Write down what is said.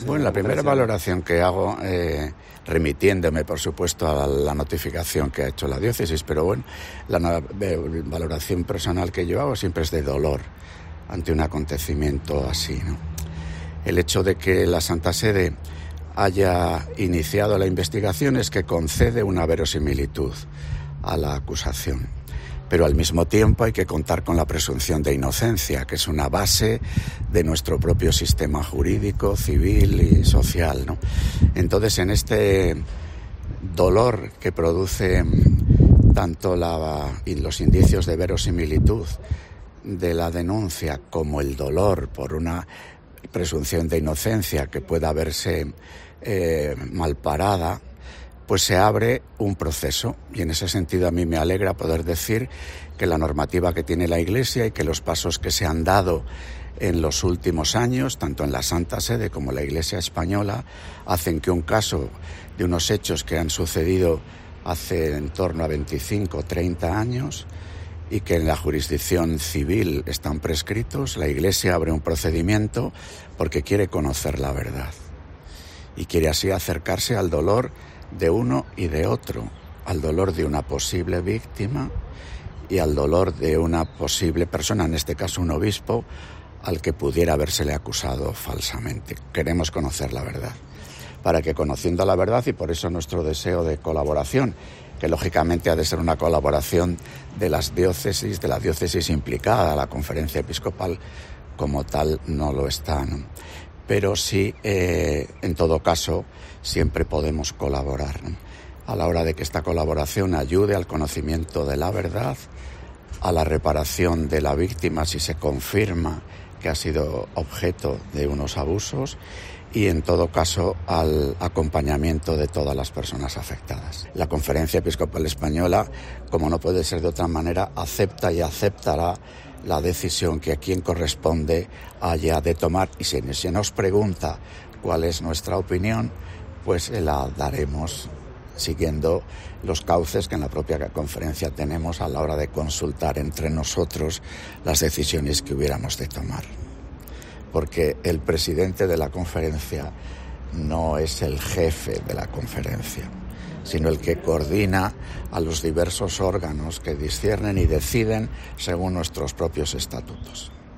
Bueno, la primera valoración que hago, remitiéndome, por supuesto, a la notificación que ha hecho la diócesis, pero bueno, la valoración personal que yo hago siempre es de dolor ante un acontecimiento así, ¿no? El hecho de que la Santa Sede haya iniciado la investigación es que concede una verosimilitud a la acusación. Pero al mismo tiempo hay que contar con la presunción de inocencia, que es una base de nuestro propio sistema jurídico, civil y social, ¿no? Entonces, en este dolor que produce tanto los indicios de verosimilitud de la denuncia como el dolor por una presunción de inocencia que pueda verse malparada, pues se abre un proceso, y en ese sentido a mí me alegra poder decir que la normativa que tiene la Iglesia y que los pasos que se han dado en los últimos años, tanto en la Santa Sede como en la Iglesia española, hacen que un caso de unos hechos que han sucedido hace en torno a 25 o 30 años y que en la jurisdicción civil están prescritos, la Iglesia abre un procedimiento porque quiere conocer la verdad y quiere así acercarse al dolor de uno y de otro, al dolor de una posible víctima y al dolor de una posible persona, en este caso un obispo, al que pudiera habérsele acusado falsamente. Queremos conocer la verdad, para que conociendo la verdad, y por eso nuestro deseo de colaboración, que lógicamente ha de ser una colaboración de las diócesis, de la diócesis implicada, la conferencia episcopal como tal no lo está, ¿no? Pero sí, en todo caso, siempre podemos colaborar, ¿no? A la hora de que esta colaboración ayude al conocimiento de la verdad, a la reparación de la víctima si se confirma que ha sido objeto de unos abusos y, en todo caso, al acompañamiento de todas las personas afectadas. La Conferencia Episcopal Española, como no puede ser de otra manera, acepta y aceptará la decisión que a quien corresponde haya de tomar, y si se nos pregunta cuál es nuestra opinión, pues la daremos siguiendo los cauces que en la propia conferencia tenemos a la hora de consultar entre nosotros las decisiones que hubiéramos de tomar. Porque el presidente de la conferencia no es el jefe de la conferencia, sino el que coordina a los diversos órganos que disciernen y deciden según nuestros propios estatutos.